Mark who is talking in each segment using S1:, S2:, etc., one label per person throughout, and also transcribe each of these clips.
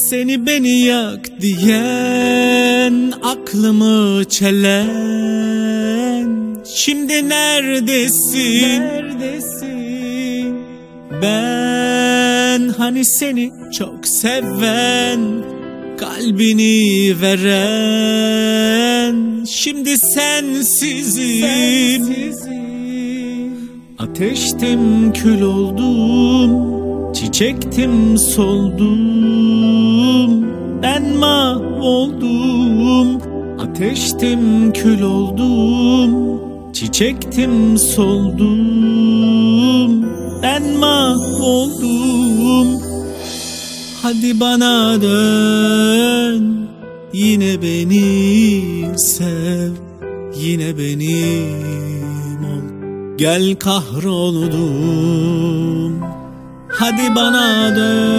S1: Seni beni yak diyen, aklımı çelen, şimdi neredesin? Ben hani seni çok seven, kalbini veren, şimdi sensizim. Ateştim, kül oldum, çiçektim, soldum, ben mahvoldum. Ateştim, kül oldum, çiçektim, soldum, ben mahvoldum. Hadi bana dön, yine beni sev, yine benim ol, gel kahroldum. Hadi bana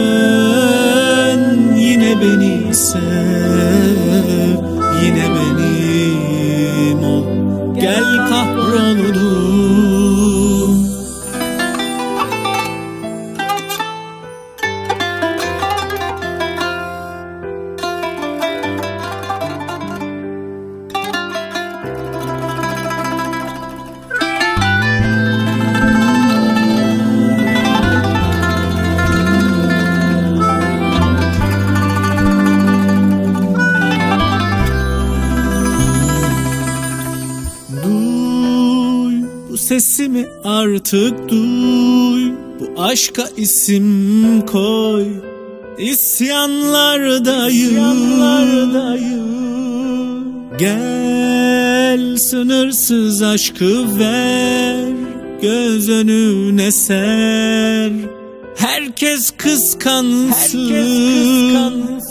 S1: dön, yine beni sev, yine benim ol, gel kahroldum. Sesimi artık duy, bu aşka isim koy. İsyanlardayım. Gel sınırsız aşkı ver, göz önüne ser. Herkes kıskansın.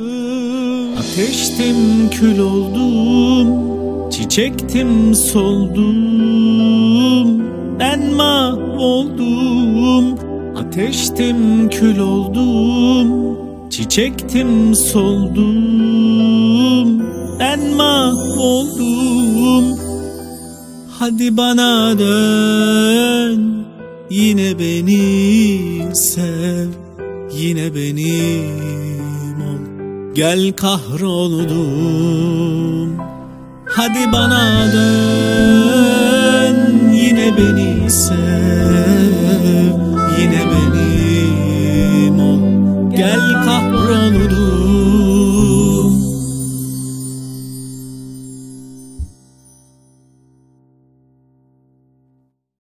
S1: Ateştim, kül oldum, çiçektim, soldum, ben mahvoldum. Ateştim, kül oldum, çiçektim, soldum, ben mahvoldum. Hadi bana dön, yine beni sev, yine benim ol, gel kahroldum. Hadi bana dön, yine beni sev, yine benim ol, gel kahroldum.